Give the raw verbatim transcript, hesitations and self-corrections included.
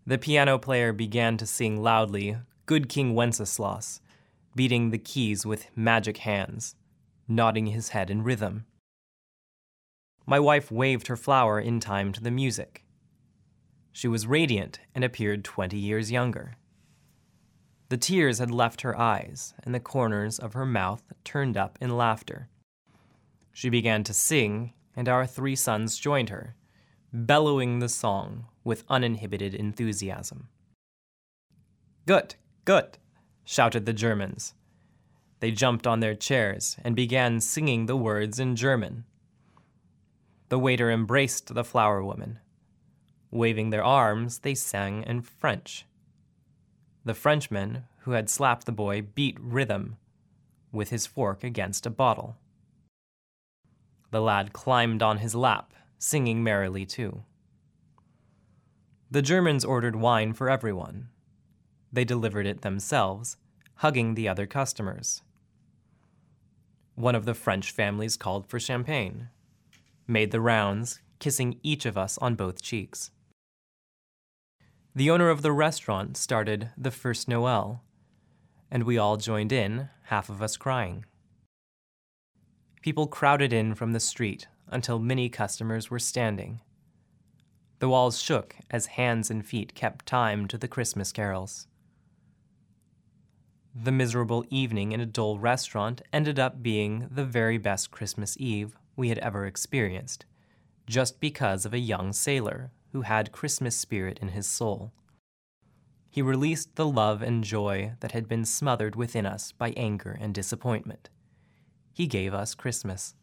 The piano player began to sing loudly, "Good King Wenceslas," beating the keys with magic hands, nodding his head in rhythm. My wife waved her flower in time to the music. She was radiant and appeared twenty years younger. The tears had left her eyes, and the corners of her mouth turned up in laughter. She began to sing, and our three sons joined her, bellowing the song with uninhibited enthusiasm. "Gut, gut," shouted the Germans. They jumped on their chairs and began singing the words in German. The waiter embraced the flower woman. Waving their arms, they sang in French. The Frenchman who had slapped the boy beat rhythm with his fork against a bottle. The lad climbed on his lap, singing merrily too. The Germans ordered wine for everyone. They delivered it themselves, hugging the other customers. One of the French families called for champagne, made the rounds, kissing each of us on both cheeks. The owner of the restaurant started the first Noel, and we all joined in, half of us crying. People crowded in from the street until many customers were standing. The walls shook as hands and feet kept time to the Christmas carols. The miserable evening in a dull restaurant ended up being the very best Christmas Eve we had ever experienced, just because of a young sailor who had Christmas spirit in his soul. He released the love and joy that had been smothered within us by anger and disappointment. He gave us Christmas.